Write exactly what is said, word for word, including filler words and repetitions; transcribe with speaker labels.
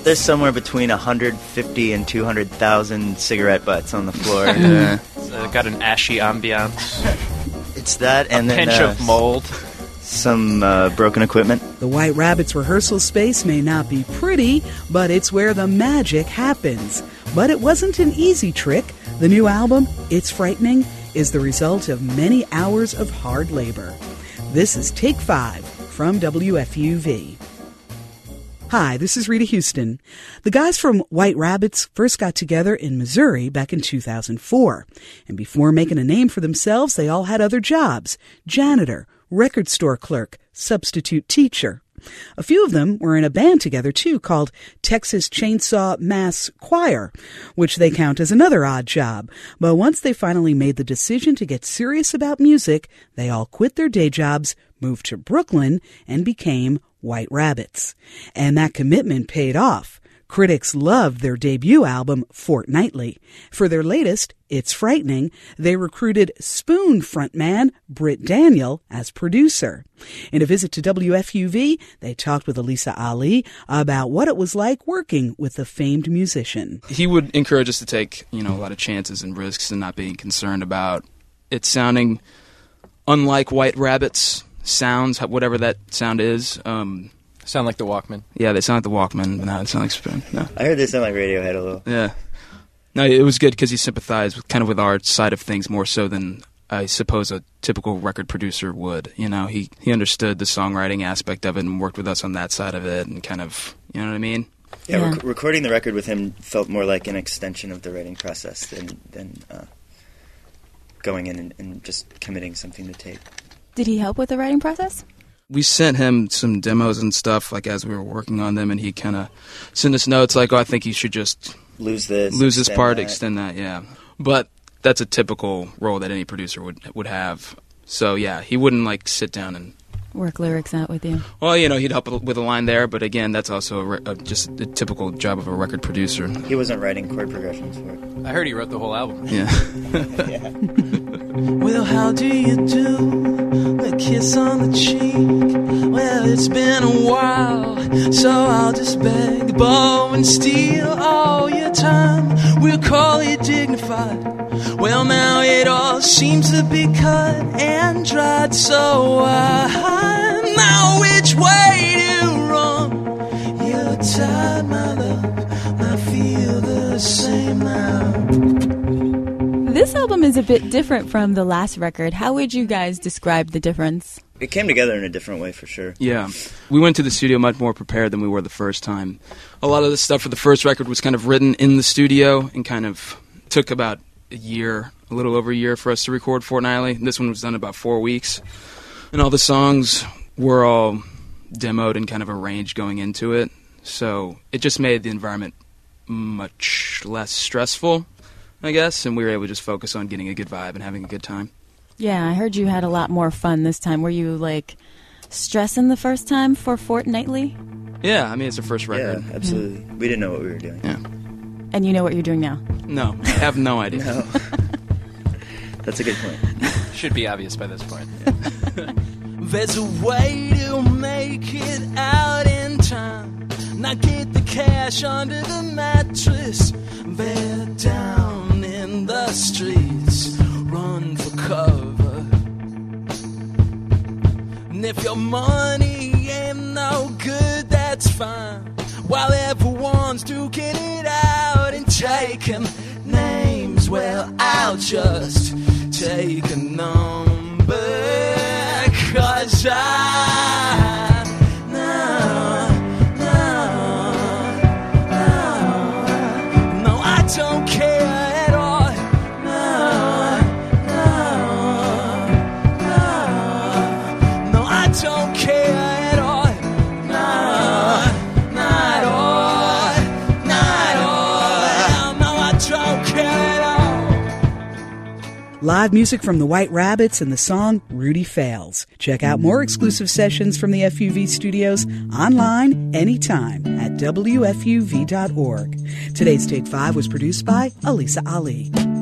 Speaker 1: there's somewhere between one hundred fifty and two hundred thousand cigarette butts on the floor.
Speaker 2: Yeah.
Speaker 3: So got an ashy ambiance.
Speaker 1: It's that and
Speaker 3: a
Speaker 1: then
Speaker 3: pinch
Speaker 1: uh,
Speaker 3: of mold.
Speaker 1: Some uh, broken equipment.
Speaker 4: The White Rabbits rehearsal space may not be pretty, but it's where the magic happens. But it wasn't an easy trick. The new album, It's Frightening, is the result of many hours of hard labor. This is Take Five from W F U V. Hi, this is Rita Houston. The guys from White Rabbits first got together in Missouri back in two thousand four. And before making a name for themselves, they all had other jobs: janitor, record store clerk, substitute teacher. A few of them were in a band together, too, called Texas Chainsaw Mass Choir, which they count as another odd job. But once they finally made the decision to get serious about music, they all quit their day jobs, moved to Brooklyn, and became White Rabbits. And that commitment paid off. Critics loved their debut album, Fortnightly. For their latest, It's Frightening, they recruited Spoon frontman Britt Daniel as producer. In a visit to W F U V, they talked with Elisa Ali about what it was like working with the famed musician.
Speaker 2: He would encourage us to take, you know, a lot of chances and risks and not being concerned about it sounding unlike White Rabbits sounds, whatever that sound is. Um,
Speaker 3: Sound like the Walkman.
Speaker 2: Yeah, they sound like the Walkman, but now they sound like Spoon. No.
Speaker 1: I heard they sound like Radiohead a little.
Speaker 2: Yeah. No, it was good because he sympathized with, kind of with our side of things more so than I suppose a typical record producer would. You know, he, he understood the songwriting aspect of it and worked with us on that side of it and kind of, you know what I mean?
Speaker 1: Yeah,
Speaker 5: Yeah.
Speaker 1: Rec- recording the record with him felt more like an extension of the writing process than, than uh, going in and, and just committing something to tape.
Speaker 5: Did he help with the writing process?
Speaker 2: We sent him some demos and stuff, like, as we were working on them, and he kind of sent us notes like, oh, I think you should just
Speaker 1: Lose this.
Speaker 2: lose this
Speaker 1: extend
Speaker 2: part,
Speaker 1: that.
Speaker 2: extend that, yeah. But that's a typical role that any producer would would have. So, yeah, he wouldn't, like, sit down and...
Speaker 5: Work lyrics out with you.
Speaker 2: Well, you know, he'd help with a line there, but again, that's also a re- a, just a typical job of a record producer.
Speaker 1: He wasn't writing chord progressions for it.
Speaker 3: I heard he wrote the whole album.
Speaker 2: Yeah.
Speaker 1: Yeah.
Speaker 6: Well, how do you do? A kiss on the cheek. Well, it's been a while, so I'll just beg, borrow and steal all your time. We'll call it dignified. Well, now it all seems to be cut and dried, so I know which way to run. You're tired, my love. I feel the same now.
Speaker 5: This album is a bit different from the last record. How would you guys describe the difference?
Speaker 1: It came together in a different way, for sure.
Speaker 2: Yeah. We went to the studio much more prepared than we were the first time. A lot of the stuff for the first record was kind of written in the studio and kind of took about a year, a little over a year for us to record Fortnightly. This one was done in about four weeks. And all the songs were all demoed and kind of arranged going into it. So it just made the environment much less stressful, I guess, and we were able to just focus on getting a good vibe and having a good time.
Speaker 5: Yeah, I heard you had a lot more fun this time. Were you, like, stressing the first time for Fortnightly?
Speaker 2: Yeah, I mean, it's the first record.
Speaker 1: Yeah, absolutely. Mm. We didn't know what we were doing.
Speaker 2: Yeah.
Speaker 5: And you know what you're doing now?
Speaker 2: No, I have no idea.
Speaker 1: No. That's a good point.
Speaker 3: Should be obvious by this point.
Speaker 1: Yeah.
Speaker 6: There's a way to make it out in time. Not get the cash under the mattress. They're down in the streets. Run for cover. And if your money ain't no good, that's fine. While everyone's duking it out and taking names, well, I'll just take a number. 'Cause I know, no, no, no, I don't care at all. No, no, no, no, I don't care at all. No, not at all, not at all. No, I don't care at all.
Speaker 4: Live music from the White Rabbits and the song Rudy Fails. Check out more exclusive sessions from the F U V studios online anytime at W F U V dot org. Today's Take five was produced by Elisa Ali.